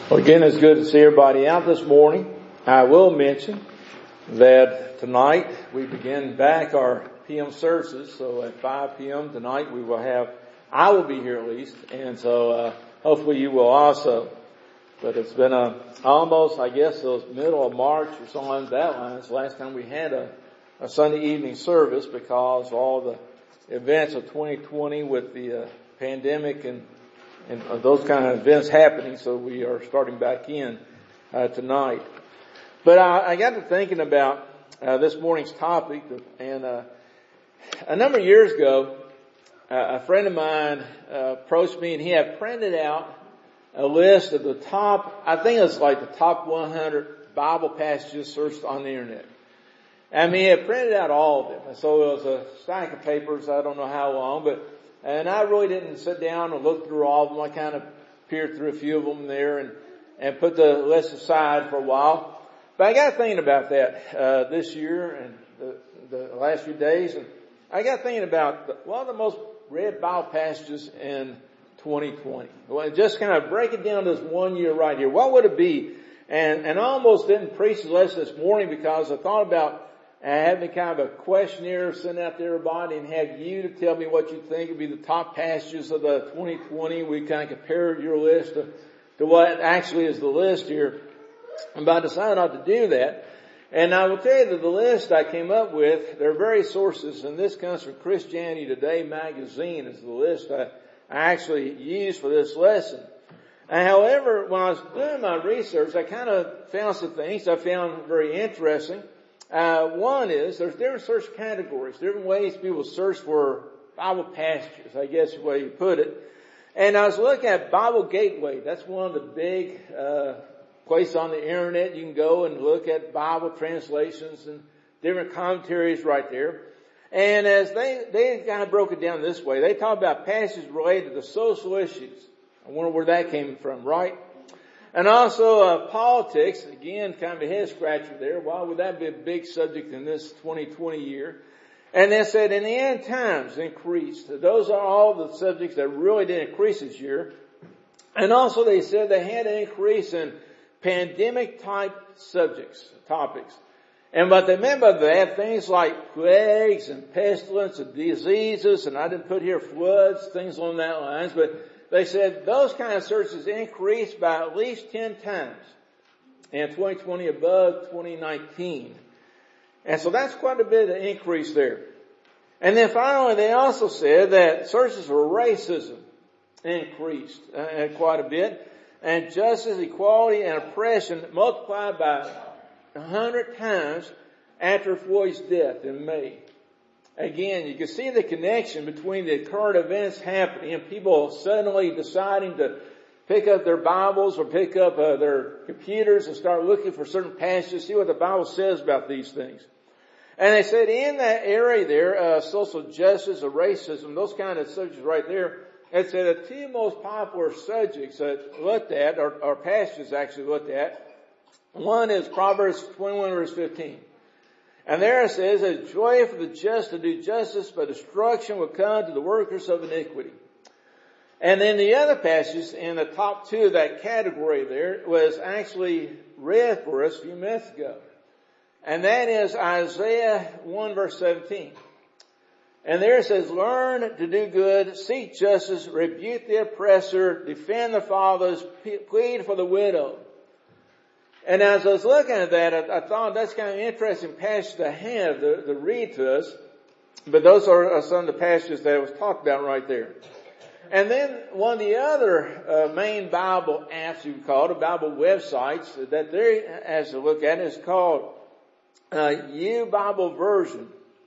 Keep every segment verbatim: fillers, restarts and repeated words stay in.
Well, again, it's good to see everybody out this morning. I will mention that tonight we begin back our P M services. So at five p.m. tonight we will have, I will be here at least, and so uh, hopefully you will also. But it's been a, almost, I guess, it was middle of March or something like that line. It's the last time we had a, a Sunday evening service because of all the events of twenty twenty with the uh, pandemic and and those kind of events happening, so we are starting back in uh, tonight. But I, I got to thinking about uh, this morning's topic, and uh, a number of years ago, uh, a friend of mine uh, approached me, and he had printed out a list of the top, I think it's like the top one hundred Bible passages searched on the internet. I mean, he had printed out all of them, and so it was a stack of papers, I don't know how long, but and I really didn't sit down and look through all of them. I kind of peered through a few of them there and, and put the list aside for a while. But I got thinking about that, uh, this year and the, the last few days. And I got thinking about the, one of the most read Bible passages in twenty twenty. Well, just kind of break it down to this one year right here. What would it be? And, and I almost didn't preach the lesson this morning because I thought about and having kind of a questionnaire sent out to everybody and have you to tell me what you think would be the top passages of the twenty twenty. We kind of compare your list to, to what actually is the list here. But I decided not to do that. And I will tell you that the list I came up with, there are various sources, and this comes from Christianity Today magazine is the list I, I actually used for this lesson. And however, when I was doing my research, I kind of found some things I found very interesting. Uh, one is there's different search categories, different ways people search for Bible passages, I guess is the way you put it. And I was looking at Bible Gateway. That's one of the big, uh, places on the internet. You can go and look at Bible translations and different commentaries right there. And as they, they kind of broke it down this way, they talk about passages related to social issues. I wonder where that came from, right? And also, uh, politics, again, kind of a head scratcher there. Why would that be a big subject in this twenty twenty year? And they said, in the end times increased. Those are all the subjects that really did increase this year. And also they said they had an increase in pandemic type subjects, topics. And what they meant by that, things like plagues and pestilence and diseases, and I didn't put here floods, things along that lines, but they said those kind of searches increased by at least ten times in twenty twenty above twenty nineteen. And so that's quite a bit of increase there. And then finally they also said that searches for racism increased uh, quite a bit. And justice, equality, and oppression multiplied by a hundred times after Floyd's death in May. Again, you can see the connection between the current events happening and people suddenly deciding to pick up their Bibles or pick up uh, their computers and start looking for certain passages, see what the Bible says about these things. And they said in that area there, uh, social justice or racism, those kind of subjects right there, it said the two most popular subjects that looked at, or, or passages actually looked at, one is Proverbs twenty-one verse fifteen. And there it says, it's joy for the just to do justice, but destruction will come to the workers of iniquity. And then the other passage in the top two of that category there was actually read for us a few minutes ago. And that is Isaiah one verse seventeen. And there it says, learn to do good, seek justice, rebuke the oppressor, defend the fatherless, plead for the widow. And as I was looking at that, I, I thought that's kind of an interesting passage to have to, to read to us. But those are, are some of the passages that was talked about right there. And then one of the other uh, main Bible apps, you would call it, Bible websites that there has to look at is called uh, U Bible Version.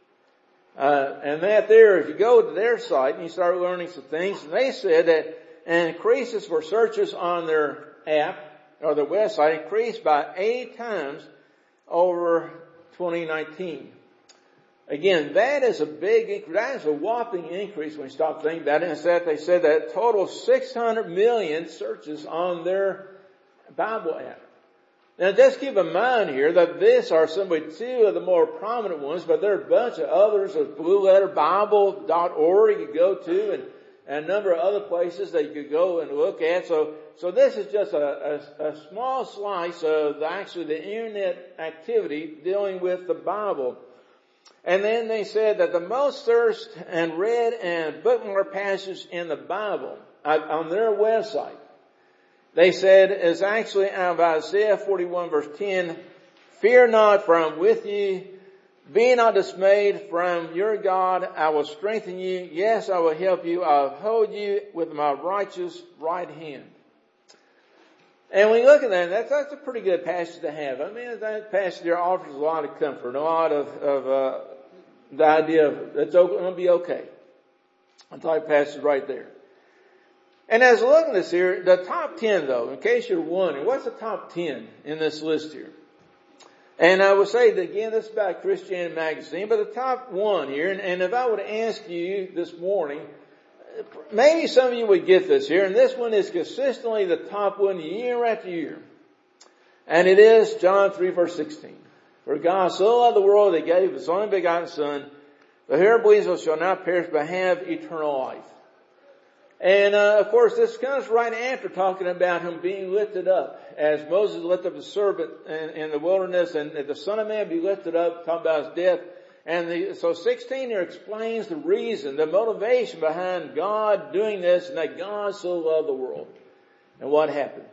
Uh, and that there, if you go to their site and you start learning some things, and they said that an increases for searches on their app or their website increased by eight times over twenty nineteen. Again, that is a big increase. That is a whopping increase when you stop thinking about it. Instead, they said that total six hundred million searches on their Bible app. Now just keep in mind here that these are simply two of the more prominent ones, but there are a bunch of others of blue letter bible dot org you go to, and and a number of other places that you could go and look at. So, so this is just a, a, a small slice of the, actually the internet activity dealing with the Bible. And then they said that the most searched and read and bookmarked passage in the Bible uh, on their website, they said, is actually out of Isaiah forty-one verse ten, "Fear not, for I am with you. Be not dismayed, for I am your God. I will strengthen you. Yes, I will help you. I will hold you with my righteous right hand." And when you look at that, that's, that's a pretty good passage to have. I mean, that passage there offers a lot of comfort, a lot of, of uh, the idea of it's going to be okay. A type passage right there. And as I look at this here, the top ten though, in case you're wondering, what's the top ten in this list here? And I would say that again, this is about Christianity Magazine, but the top one here, and, and if I would ask you this morning, maybe some of you would get this here, and this one is consistently the top one year after year. And it is John three verse sixteen. "For God so loved the world that he gave his only begotten Son, that whoever believes shall not perish but have eternal life." And uh, of course this comes right after talking about him being lifted up, as Moses lifted up the serpent in, in the wilderness, and the Son of Man be lifted up, talking about his death. And the, so sixteen here explains the reason, the motivation behind God doing this, and that God so loved the world and what happened.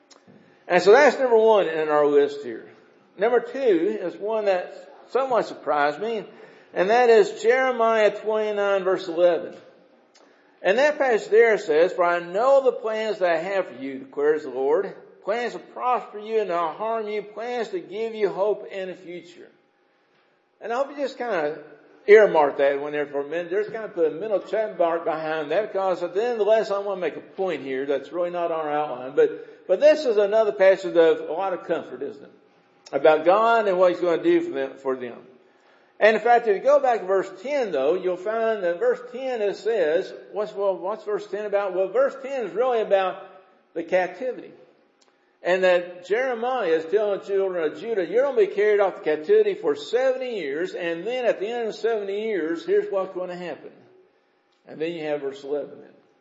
And so that's number one in our list here. Number two is one that somewhat surprised me, and that is Jeremiah twenty-nine verse eleven. And that passage there says, "For I know the plans that I have for you, declares the Lord, plans to prosper you and not harm you, plans to give you hope in the future." And I hope you just kind of earmark that one there for a minute. There's kind of put a mental check mark behind that, because at the end of the lesson I want to make a point here that's really not on our outline. But, but this is another passage of a lot of comfort, isn't it? About God and what he's going to do for them, for them. And in fact, if you go back to verse ten though, you'll find that verse ten it says, what's, well, what's verse ten about? Well, verse ten is really about the captivity. And that Jeremiah is telling the children of Judah, you're going to be carried off to captivity for seventy years, and then at the end of seventy years, here's what's going to happen. And then you have verse eleven.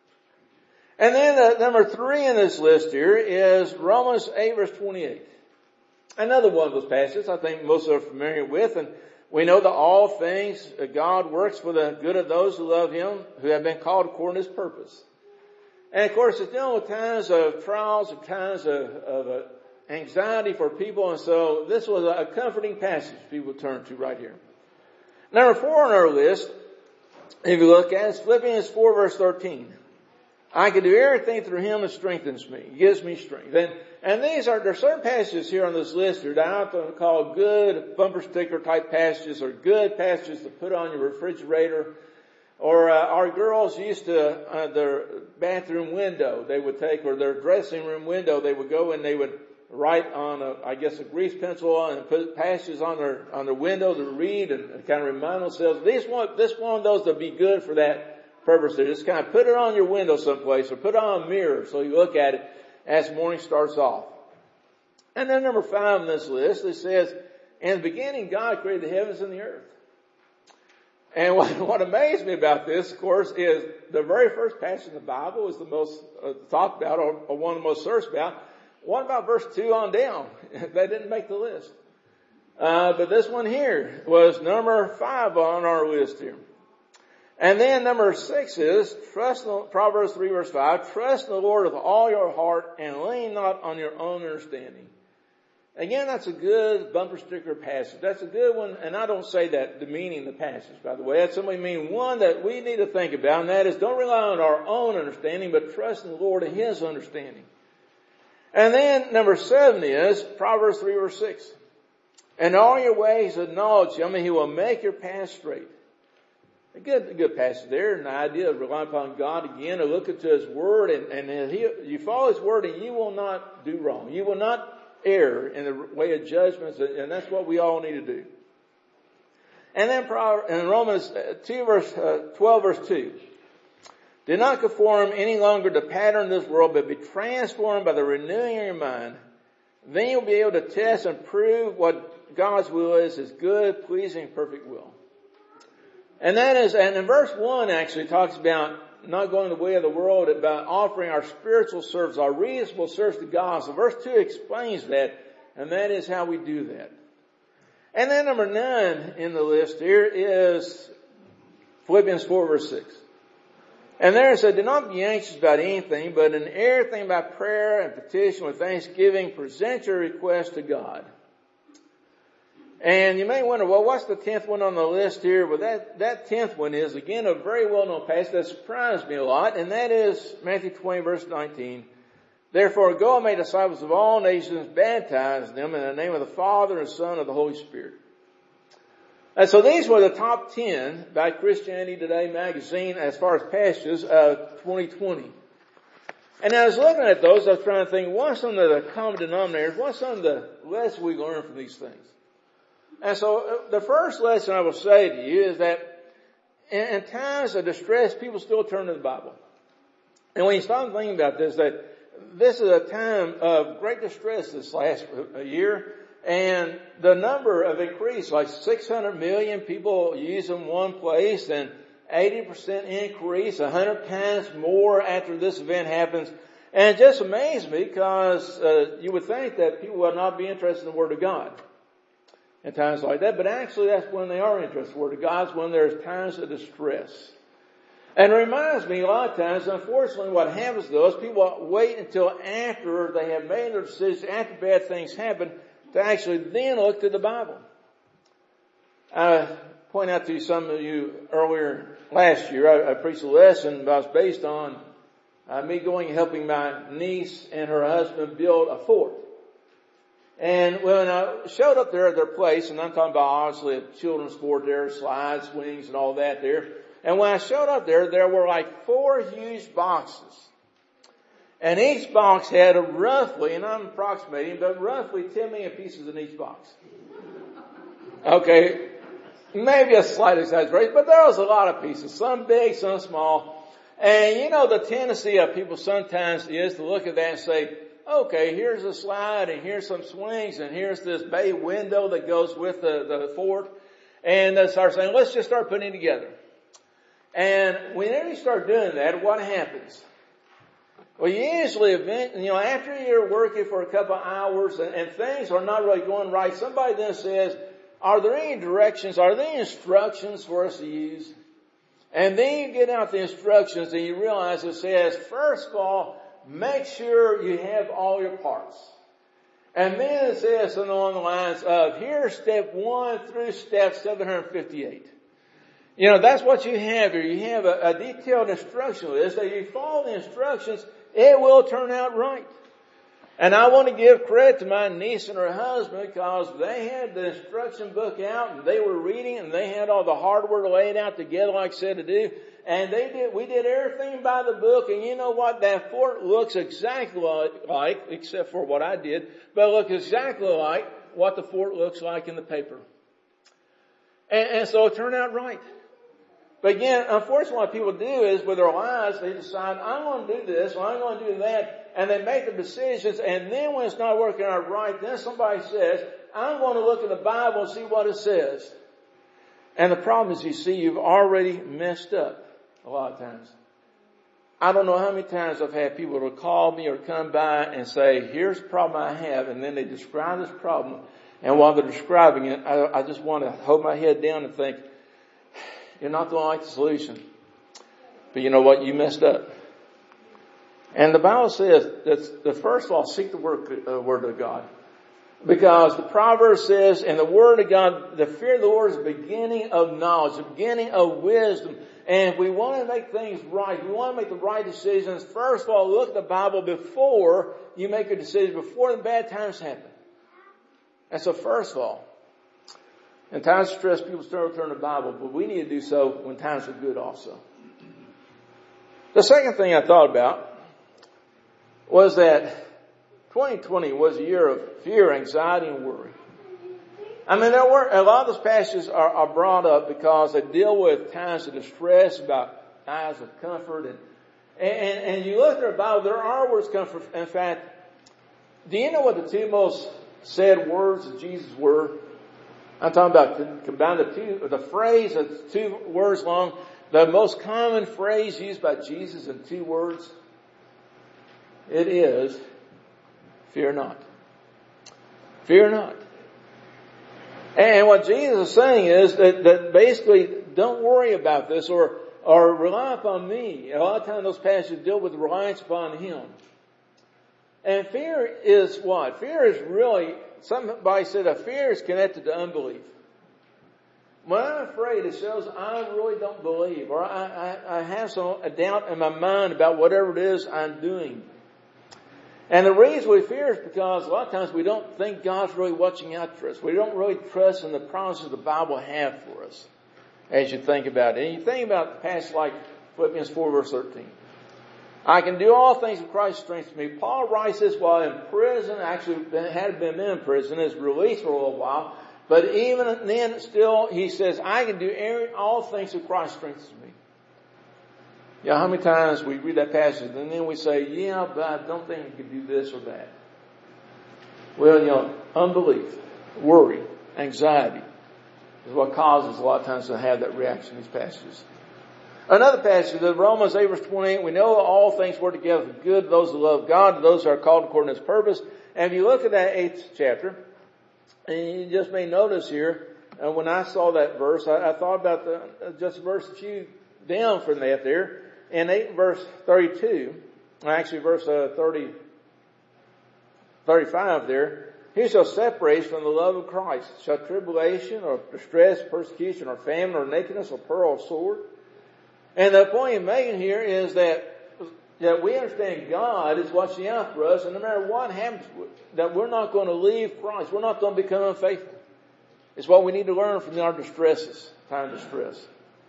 And then uh, number three in this list here is Romans eight verse twenty-eight. Another one of those passages I think most are familiar with, and we know that all things God works for the good of those who love him, who have been called according to his purpose. And of course, it's dealing with times of trials and times of, of uh, anxiety for people. And so this was a comforting passage people turn to right here. Number four on our list, if you look at it, is Philippians four verse thirteen. "I can do everything through him that strengthens me," gives me strength. And, and these are, there are certain passages here on this list here that I have to call good bumper sticker type passages, or good passages to put on your refrigerator. Or uh, our girls used to, uh, their bathroom window, they would take, or their dressing room window, they would go and they would write on, a, I guess, a grease pencil and put passages on their on their window to read and, and kind of remind themselves. This one, this one of those to be good for that purpose. They just kind of put it on your window someplace, or put it on a mirror so you look at it as morning starts off. And then number five on this list, it says, "In the beginning, God created the heavens and the earth." And what, what amazed me about this, of course, is the very first passage in the Bible is the most uh, talked about, or, or one of the most searched about. What about verse two on down? They didn't make the list. Uh, but this one here was number five on our list here. And then number six is, trust in, Proverbs three verse five, "Trust in the Lord with all your heart and lean not on your own understanding." Again, that's a good bumper sticker passage. That's a good one, and I don't say that demeaning the passage, by the way. That's simply mean one that we need to think about, and that is, don't rely on our own understanding, but trust in the Lord and his understanding. And then number seven is Proverbs three verse six. "In all your ways acknowledge him, and he will make your path straight." A good, a good passage there, and the idea of relying upon God again, to look into his word, and, and he, you follow his word, and you will not do wrong. You will not err in the way of judgments, and that's what we all need to do. And then in Romans two verse twelve verse two, "Do not conform any longer to the pattern of this world, but be transformed by the renewing of your mind. Then you'll be able to test and prove what God's will is, his good, pleasing, perfect will." And that is, and in verse one actually talks about not going the way of the world, about offering our spiritual service, our reasonable service to God. So verse two explains that, and that is how we do that. And then number nine in the list here is Philippians four verse six. And there it said, do not be anxious about anything, but in everything by prayer and petition with thanksgiving, present your request to God. And you may wonder, well, what's the tenth one on the list here? Well, that, that tenth one is, again, a very well-known passage that surprised me a lot, and that is Matthew twenty, verse nineteen. Therefore, go and make disciples of all nations, baptize them in the name of the Father and Son and of the Holy Spirit. And so these were the top ten by Christianity Today magazine as far as passages of twenty twenty. And I was looking at those, I was trying to think, what's some of the common denominators? What's some of the lessons we learn from these things? And so the first lesson I will say to you is that in, in times of distress, people still turn to the Bible. And when you start thinking about this, that this is a time of great distress this last year, and the number of increase, like six hundred million people use in one place, and eighty percent increase, one hundred times more after this event happens. And it just amazed me because uh, you would think that people would not be interested in the Word of God in times like that, but actually that's when they are interested in the Word of God, is when there's times of distress. And it reminds me a lot of times, unfortunately, what happens to us, people wait until after they have made their decisions, after bad things happen, to actually then look to the Bible. I point out to you, some of you earlier last year, I, I preached a lesson that was based on uh, me going and helping my niece and her husband build a fort. And when I showed up there at their place, and I'm talking about obviously a children's fort there, slides, swings, and all that there. And when I showed up there, there were like four huge boxes. And each box had a roughly, and I'm approximating, but roughly ten million pieces in each box. Okay, maybe a slight exaggeration, but there was a lot of pieces, some big, some small. And you know, the tendency of people sometimes is to look at that and say, okay, here's a slide, and here's some swings, and here's this bay window that goes with the, the fort. And they start saying, let's just start putting it together. And whenever you start doing that, what happens? Well, usually, you know, after you're working for a couple of hours and, and things are not really going right, somebody then says, are there any directions, are there any instructions for us to use? And then you get out the instructions and you realize it says, first of all, make sure you have all your parts. And then it says something along the lines of, here's step one through step seven hundred fifty-eight. You know, that's what you have here. You have a, a detailed instruction list. That you follow the instructions, it will turn out right. And I want to give credit to my niece and her husband because they had the instruction book out and they were reading and they had all the hardware laid out together like I said to do. And they did, we did everything by the book. And you know what? That fort looks exactly like, except for what I did, but it looks exactly like what the fort looks like in the paper. And, and so it turned out right. But again, unfortunately what people do is with their lives, they decide, I'm going to do this, or I'm going to do that, and they make the decisions, and then when it's not working out right, then somebody says, I'm going to look at the Bible and see what it says. And the problem is, you see, you've already messed up a lot of times. I don't know how many times I've had people to call me or come by and say, here's the problem I have, and then they describe this problem, and while they're describing it, I, I just want to hold my head down and think, you're not the one like the solution. But you know what? You messed up. And the Bible says that, that first of all, seek the word, uh, word of God. Because the proverb says, in the word of God, the fear of the Lord is the beginning of knowledge, the beginning of wisdom. And if we want to make things right, we want to make the right decisions, first of all, look at the Bible before you make a decision, before the bad times happen. And so first of all, in times of stress, people start to turn to the Bible, but we need to do so when times are good also. The second thing I thought about was that twenty twenty was a year of fear, anxiety, and worry. I mean, there were a lot of those passages are, are brought up because they deal with times of distress, about times of comfort, and and, and you look at the Bible, there are words of comfort. In fact, do you know what the two most said words of Jesus were? I'm talking about combine the two, the phrase that's two words long. the most common phrase used by Jesus in two words? It is, fear not. Fear not. And what Jesus is saying is that, that basically don't worry about this or, or rely upon me. A lot of times those passages deal with reliance upon Him. And fear is what? Fear is really, somebody said a fear is connected to unbelief. When I'm afraid, it shows I really don't believe, or I, I, I have some a doubt in my mind about whatever it is I'm doing. And the reason we fear is because a lot of times we don't think God's really watching out for us. We don't really trust in the promises the Bible has for us, as you think about it. And you think about passages like Philippians four verse thirteen. I can do all things with Christ strengthens me. Paul writes this while in prison, actually had been in prison, is released for a little while. But even then still, he says, I can do all things with Christ strengthens me. You know, how many times we read that passage and then we say, yeah, but I don't think you could do this or that. Well, you know, unbelief, worry, anxiety is what causes a lot of times to have that reaction in these passages. Another passage, in Romans eight verse twenty-eight, we know all things work together for good to those who love God, to those who are called according to His purpose. And if you look at that eighth chapter, and you just may notice here, uh, when I saw that verse, I, I thought about the, uh, just a verse a few down from that there. In eight verse thirty-two, actually verse uh, thirty, thirty-five there, who shall separate us from the love of Christ? Shall tribulation or distress, persecution or famine or nakedness or peril or sword? And the point I'm making here is that, that we understand God is watching out for us, and no matter what happens, that we're not going to leave Christ. We're not going to become unfaithful. It's what we need to learn from our distresses, time of distress.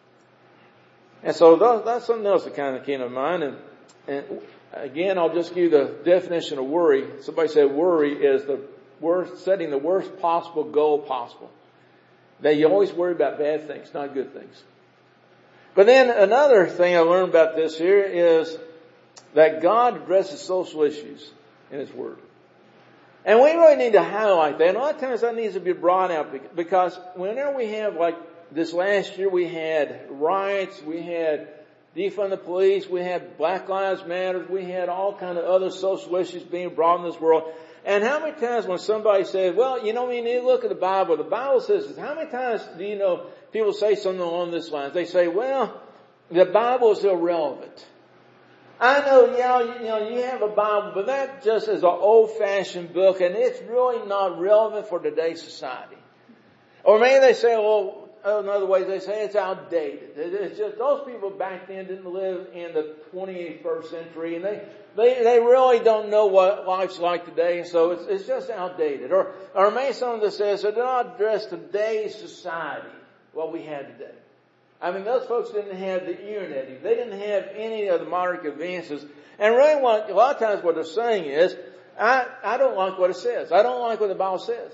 And so that's something else that kind of came to mind. And, and again, I'll just give you the definition of worry. Somebody said worry is the worst, setting the worst possible goal possible. That you always worry about bad things, not good things. But then another thing I learned about this here is that God addresses social issues in His Word. And we really need to highlight that. And a lot of times that needs to be brought out because whenever we have, like this last year, we had riots, we had defund the police, we had Black Lives Matter, we had all kind of other social issues being brought in this world. And how many times when somebody says, well, you know, we need to look at the Bible. The Bible says this. How many times do you know people say something along this line? They say, well, the Bible is irrelevant. I know, yeah, you know, you have a Bible, but that just is an old-fashioned book, and it's really not relevant for today's society. Or maybe they say, well, another way they say it's outdated. It's just those people back then didn't live in the twenty-first century, and they they they really don't know what life's like today, so it's it's just outdated. Or or maybe someone that says it did not address today's society, what we had today. I mean, those folks didn't have the internet. They didn't have any of the modern advances. And really, what a lot of times what they're saying is, I I don't like what it says. I don't like what the Bible says.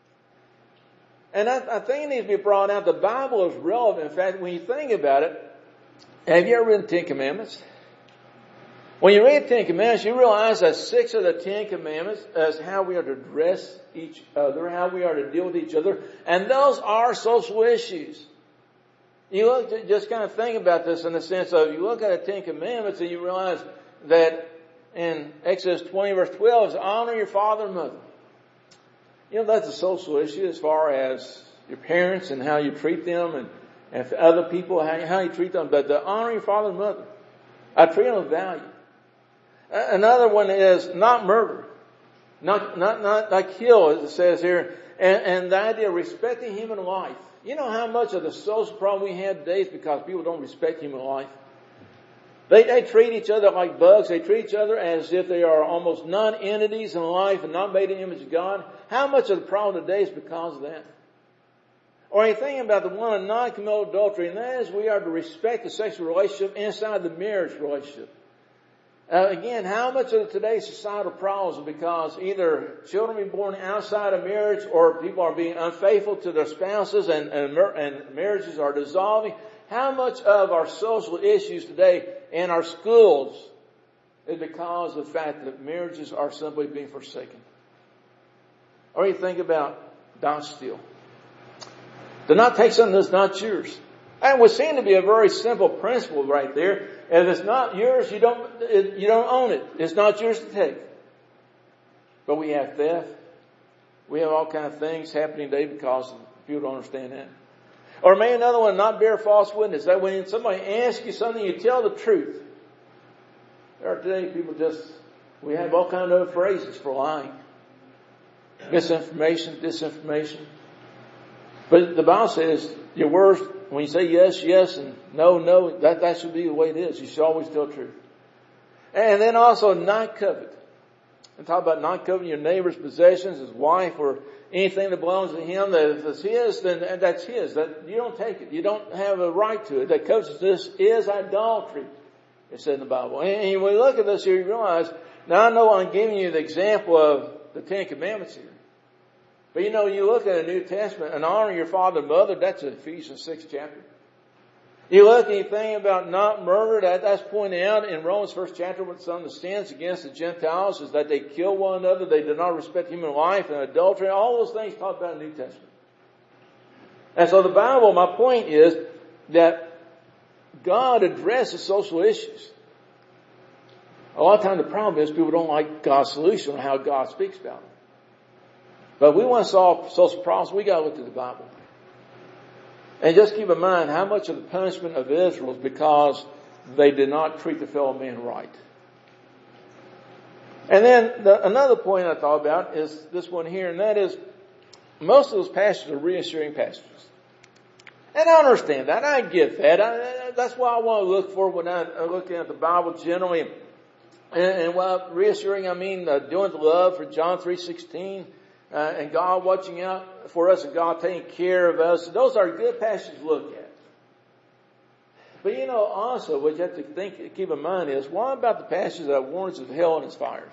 And I, I think it needs to be brought out. The Bible is relevant. In fact, when you think about it, have you ever read the Ten Commandments? When you read the Ten Commandments, you realize that six of the Ten Commandments is how we are to dress each other, how we are to deal with each other. And those are social issues. You look, just kind of think about this in the sense of, you look at the Ten Commandments and you realize that in Exodus twenty verse twelve is honor your father and mother. You know, that's a social issue as far as your parents and how you treat them and, and other people, how, how you treat them. But the honor your father and mother. I treat them with value. Another one is not murder. Not, not, not, not kill, as it says here. And, and the idea of respecting human life. You know how much of the social problem we have today is because people don't respect human life? They, they treat each other like bugs. They treat each other as if they are almost non-entities in life and not made in the image of God. How much of the problem today is because of that? Or you think about the one of non-committal adultery, and that is we are to respect the sexual relationship inside the marriage relationship. Uh, again, how much of today's societal problems are because either children are born outside of marriage or people are being unfaithful to their spouses and, and, and marriages are dissolving? How much of our social issues today in our schools is because of the fact that marriages are simply being forsaken? Or you think about don't steal. Do not take something that's not yours. And it would seem to be a very simple principle right there. If it's not yours, you don't, it, you don't own it. It's not yours to take. But we have theft. We have all kinds of things happening today because people don't understand that. Or maybe another one, not bear false witness. That when somebody asks you something, you tell the truth. There are today people just, we have all kinds of other phrases for lying. Misinformation, disinformation. But the Bible says your words, when you say yes, yes, and no, no, that, that should be the way it is. You should always tell the truth. And then also not covet. And talk about not coveting your neighbor's possessions, his wife, or anything that belongs to him. That if it's his, then that's his. That you don't take it. You don't have a right to it. That covetousness is idolatry. It said in the Bible. And when you look at this here, you realize, now I know I'm giving you the example of the Ten Commandments here. But you know, you look at the New Testament, and honor your father and mother, that's Ephesians sixth chapter. You look at anything about not murder, that, that's pointed out in Romans first chapter, when some of the sins against the Gentiles is that they kill one another, they do not respect human life, and adultery, all those things talked about in the New Testament. And so the Bible, my point is that God addresses social issues. A lot of times the problem is people don't like God's solution on how God speaks about them. But we want to solve social problems, we got to look to the Bible. And just keep in mind how much of the punishment of Israel is because they did not treat the fellow man right. And then the, another point I thought about is this one here, and that is most of those passages are reassuring passages. And I understand that. I get that. I, that's what I want to look for when I'm looking at the Bible generally. And, and while reassuring, I mean uh, doing the love for John three sixteen. Uh, and God watching out for us and God taking care of us. Those are good passages to look at. But you know, also, what you have to think, keep in mind is, what about the passage that warns of hell and its fires?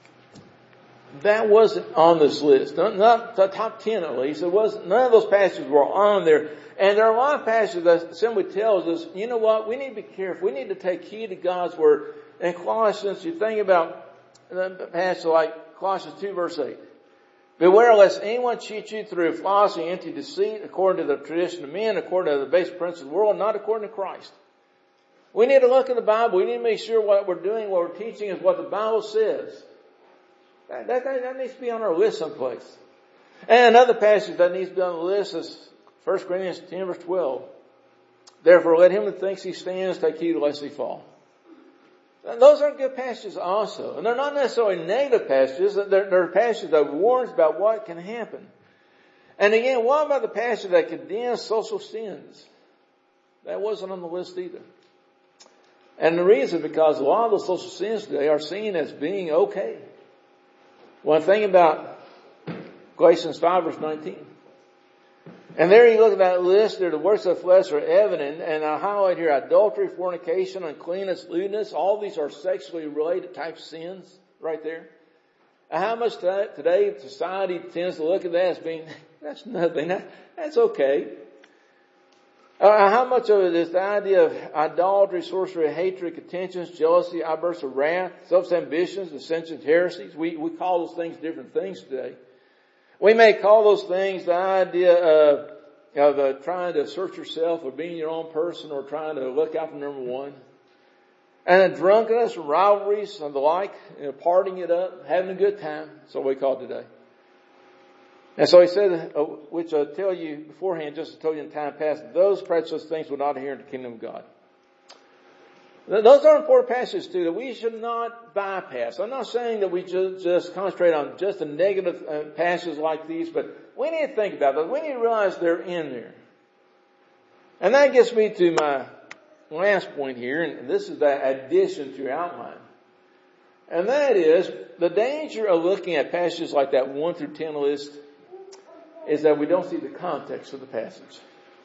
That wasn't on this list. Not, not the top ten at least. It wasn't, none of those passages were on there. And there are a lot of passages that simply tells us, you know what, we need to be careful. We need to take heed to God's word. In Colossians, you think about the passage like Colossians two verse eight. Beware lest anyone cheat you through philosophy and empty deceit, according to the tradition of men, according to the base principles of the world, not according to Christ. We need to look at the Bible. We need to make sure what we're doing, what we're teaching is what the Bible says. That, that, that needs to be on our list someplace. And another passage that needs to be on the list is First Corinthians ten verse twelve. Therefore let him that thinks he stands take heed lest he fall. And those are good passages also. And they're not necessarily negative passages. They're, they're passages that warns about what can happen. And again, what about the passage that condemns social sins? That wasn't on the list either. And the reason, because a lot of those social sins today are seen as being okay. One thing about Galatians five verse nineteen. And there you look at that list, there the works of the flesh are evident, and I highlight here adultery, fornication, uncleanness, lewdness. All these are sexually related type sins right there. And how much today society tends to look at that as being, that's nothing, that, that's okay. Uh, how much of it is the idea of idolatry, sorcery, hatred, contentions, jealousy, outbursts of wrath, self-ambitions, dissensions, heresies? We, we call those things different things today. We may call those things the idea of, of uh, trying to assert yourself or being your own person or trying to look out for number one. And then drunkenness, rivalries, and the like, you know, partying it up, having a good time. That's what we call it today. And so he said, uh, which I tell you beforehand, just to tell you in time past, those precious things will not inherit the kingdom of God. Those are important passages too that we should not bypass. I'm not saying that we just, just concentrate on just the negative uh, passages like these, but we need to think about those. We need to realize they're in there. And that gets me to my last point here, and this is the addition to your outline. And that is, the danger of looking at passages like that one through ten list is that we don't see the context of the passage.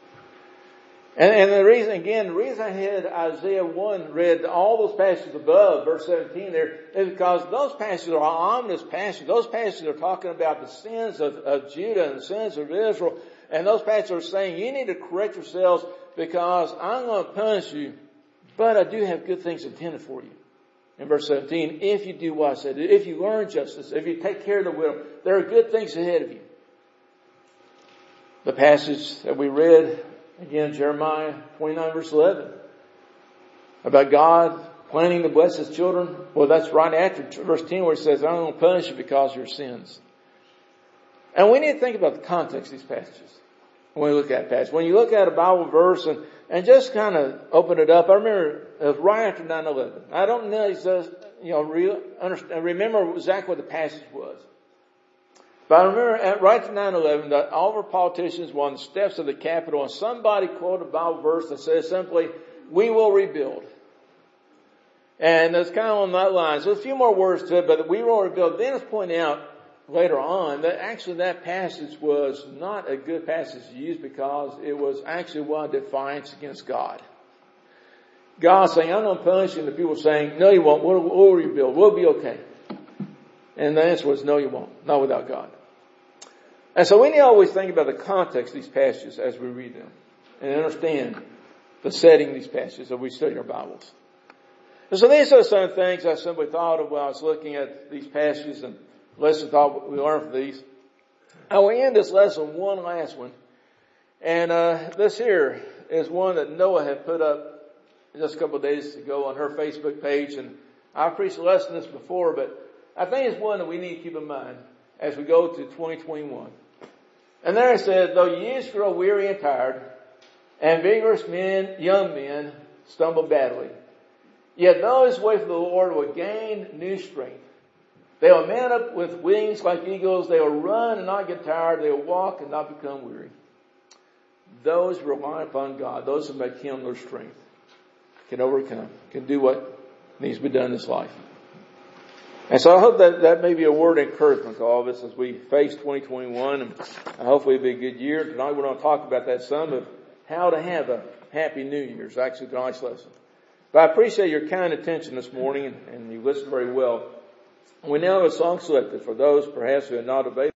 And, and the reason, again, the reason I had Isaiah one read all those passages above, verse seventeen there, is because those passages are ominous passages. Those passages are talking about the sins of, of Judah and the sins of Israel. And those passages are saying, you need to correct yourselves because I'm going to punish you, but I do have good things intended for you. In verse seventeen, if you do what I said, if you learn justice, if you take care of the widow, there are good things ahead of you. The passage that we read Again, Jeremiah twenty-nine verse eleven. About God planning to bless His children. Well, that's right after verse ten where it says, I'm going to punish you because of your sins. And we need to think about the context of these passages when we look at passage. When you look at a Bible verse and, and just kind of open it up. I remember it was right after nine eleven. I don't know, you know, real, understand, remember exactly what the passage was. But I remember at, right after nine eleven that all of our politicians were on the steps of the Capitol and somebody quoted a Bible verse that says simply, we will rebuild. And it's kind of on that line. So a few more words to it, but we will rebuild. Then it's pointed out later on that actually that passage was not a good passage to use because it was actually one of defiance against God. God saying, I'm not punishing the people saying, no you won't, we'll, we'll rebuild, we'll be okay. And the answer was, no you won't, not without God. And so we need to always think about the context of these passages as we read them and understand the setting of these passages as we study our Bibles. And so these are some things I simply thought of while I was looking at these passages and lesson thought we learned from these. I will end this lesson with one last one. And uh this here is one that Noah had put up just a couple of days ago on her Facebook page. And I've preached a lesson this before, but I think it's one that we need to keep in mind as we go to twenty twenty-one. And there it said, though youths grow weary and tired, and vigorous men, young men, stumble badly, yet those who wait for the Lord will gain new strength. They will mount up with wings like eagles. They will run and not get tired. They will walk and not become weary. Those who rely upon God, those who make Him their strength, can overcome, can do what needs to be done in this life. And so I hope that that may be a word of encouragement to all of us as we face twenty twenty-one. And hopefully it'll be a good year. Tonight we're going to talk about that some of how to have a happy New Year. It's actually tonight's lesson. But I appreciate your kind attention this morning and, and you listened very well. We now have a song selected for those perhaps who are not available.